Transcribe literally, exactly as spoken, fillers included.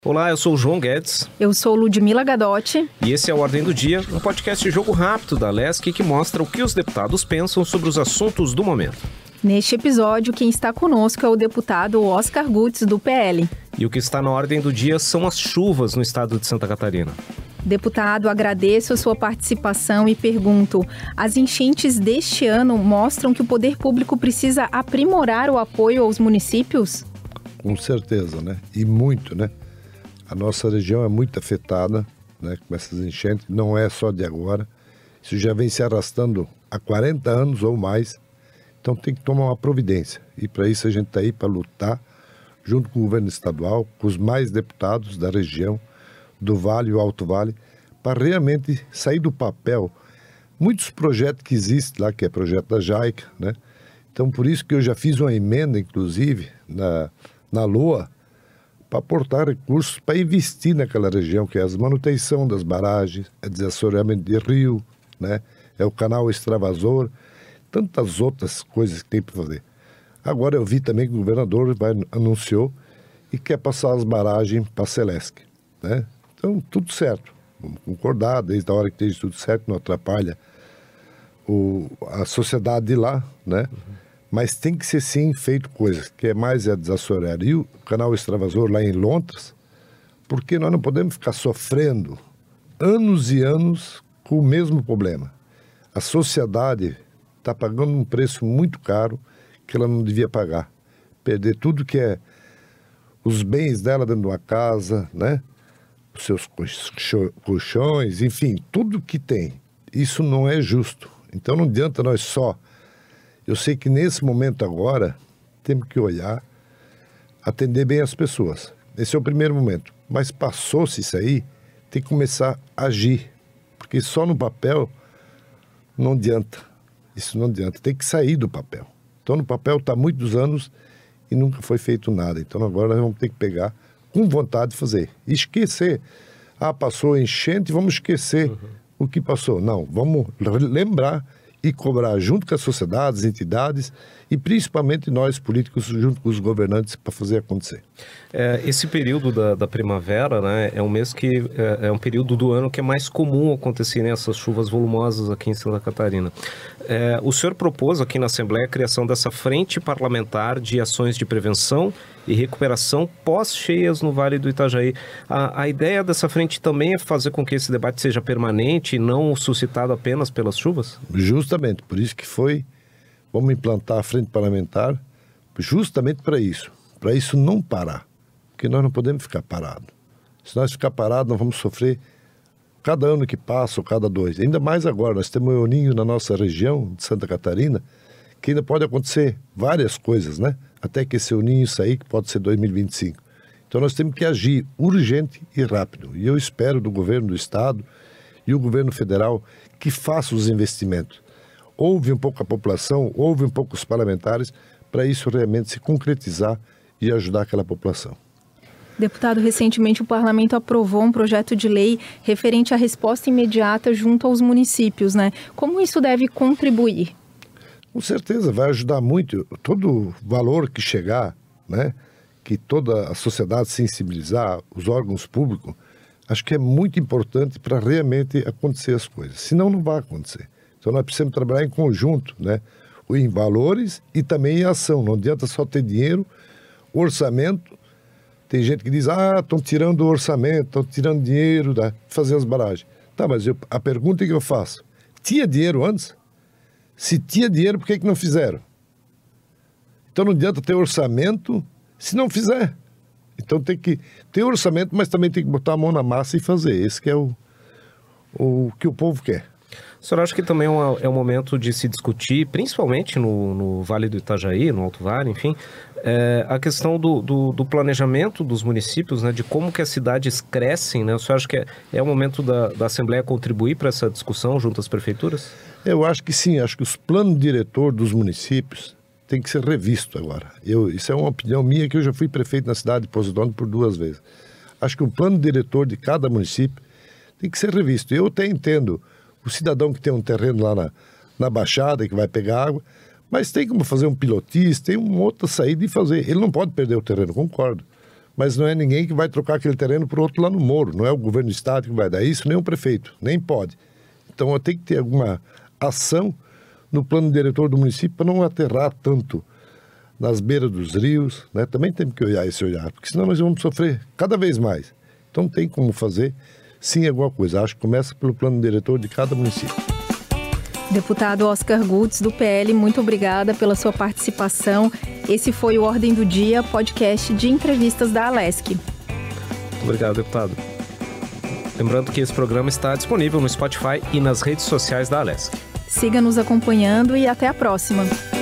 Olá, eu sou o João Guedes. Eu sou Ludmila Gadotti. E esse é o Ordem do Dia, um podcast de jogo rápido da Lesc que mostra o que os deputados pensam sobre os assuntos do momento. Neste episódio, quem está conosco é o deputado Oscar Gutz, do P L. E o que está na Ordem do Dia são as chuvas no estado de Santa Catarina. Deputado, agradeço a sua participação e pergunto: as enchentes deste ano mostram que o poder público precisa aprimorar o apoio aos municípios? Com certeza, né? E muito, né? A nossa região é muito afetada, né, com essas enchentes, não é só de agora. Isso já vem se arrastando há quarenta anos ou mais, então tem que tomar uma providência. E para isso a gente está aí para lutar, junto com o governo estadual, com os mais deputados da região, do Vale e o Alto Vale, para realmente sair do papel muitos projetos que existem lá, que é projeto da JAICA, né? Então por isso que eu já fiz uma emenda, inclusive, na, na LOA, para aportar recursos para investir naquela região, que é a manutenção das barragens, é desassoreamento de rio, né? É o canal extravasor, tantas outras coisas que tem para fazer. Agora eu vi também que o governador vai, anunciou e quer passar as barragens para a Celesc, né? Então, tudo certo, vamos concordar, desde a hora que esteja tudo certo, não atrapalha o, a sociedade de lá, né? Uhum. Mas tem que ser sim feito coisas, que é mais a desassorear. E o canal extravasor lá em Lontras, porque nós não podemos ficar sofrendo anos e anos com o mesmo problema. A sociedade está pagando um preço muito caro que ela não devia pagar. Perder tudo que é os bens dela dentro de uma casa, né? Os seus colchões, enfim, tudo que tem. Isso não é justo. Então não adianta nós só... Eu sei que nesse momento agora, temos que olhar, atender bem as pessoas. Esse é o primeiro momento. Mas passou-se isso aí, tem que começar a agir. Porque só no papel não adianta. Isso não adianta. Tem que sair do papel. Então no papel está há muitos anos e nunca foi feito nada. Então agora nós vamos ter que pegar com vontade de fazer. E esquecer. Ah, passou enchente, vamos esquecer uhum. o que passou. Não, vamos lembrar e cobrar junto com a sociedade, as entidades e principalmente nós políticos junto com os governantes para fazer acontecer. É, esse período da, da primavera, né, é um mês que é, é um período do ano que é mais comum acontecer nessas chuvas volumosas aqui em Santa Catarina. É, o senhor propôs aqui na Assembleia a criação dessa frente parlamentar de ações de prevenção e recuperação pós-cheias no Vale do Itajaí. A, a ideia dessa frente também é fazer com que esse debate seja permanente e não suscitado apenas pelas chuvas? Justamente, por isso que foi, vamos implantar a frente parlamentar justamente para isso, para isso não parar, porque nós não podemos ficar parados. Se nós ficar parados, nós vamos sofrer cada ano que passa ou cada dois. Ainda mais agora, nós temos um El Niño na nossa região de Santa Catarina, que ainda pode acontecer várias coisas, né? Até que esse El Niño sair, que pode ser dois mil e vinte e cinco. Então nós temos que agir urgente e rápido. E eu espero do governo do estado e o governo federal que faça os investimentos. Ouve um pouco a população, ouve um pouco os parlamentares, para isso realmente se concretizar e ajudar aquela população. Deputado, recentemente o Parlamento aprovou um projeto de lei referente à resposta imediata junto aos municípios, né? Como isso deve contribuir? Com certeza, vai ajudar muito. Todo valor que chegar, né, que toda a sociedade sensibilizar, os órgãos públicos, acho que é muito importante para realmente acontecer as coisas. Senão não vai acontecer. Então nós precisamos trabalhar em conjunto, né, em valores e também em ação. Não adianta só ter dinheiro, orçamento. Tem gente que diz, ah, estão tirando o orçamento, estão tirando dinheiro da fazer as barragens. Tá, mas eu, a pergunta que eu faço, tinha dinheiro antes? Se tinha dinheiro, por que que não fizeram? Então não adianta ter orçamento se não fizer. Então tem que ter orçamento, mas também tem que botar a mão na massa e fazer. Esse que é o, o que o povo quer. O senhor acha que também é, uma, é um momento de se discutir, principalmente no, no Vale do Itajaí, no Alto Vale, enfim, é, a questão do, do, do planejamento dos municípios, né, de como que as cidades crescem, né? O senhor acha que é, é o momento da, da Assembleia contribuir para essa discussão junto às prefeituras? Eu acho que sim, acho que os planos diretores dos municípios têm que ser revistos agora. Eu, isso é uma opinião minha, que eu já fui prefeito na cidade de Posidônio por duas vezes. Acho que o plano diretor de cada município tem que ser revisto. Eu até entendo o cidadão que tem um terreno lá na, na Baixada, que vai pegar água, mas tem como fazer um pilotis, tem uma outra saída e fazer. Ele não pode perder o terreno, concordo. mas não é ninguém que vai trocar aquele terreno por outro lá no Moro. Não é o governo do estado que vai dar isso, nem o prefeito, nem pode. Então, tem que ter alguma ação no plano diretor do município para não aterrar tanto nas beiras dos rios, né? Também temos que olhar esse olhar, porque senão nós vamos sofrer cada vez mais. Então tem como fazer, sim, alguma coisa. Acho que começa pelo plano diretor de cada município. Deputado Oscar Gutz, do P L, muito obrigada pela sua participação. Esse foi o Ordem do Dia, podcast de entrevistas da Alesc. Muito obrigado, deputado. Lembrando que esse programa está disponível no Spotify e nas redes sociais da Alesc. Siga nos acompanhando e até a próxima.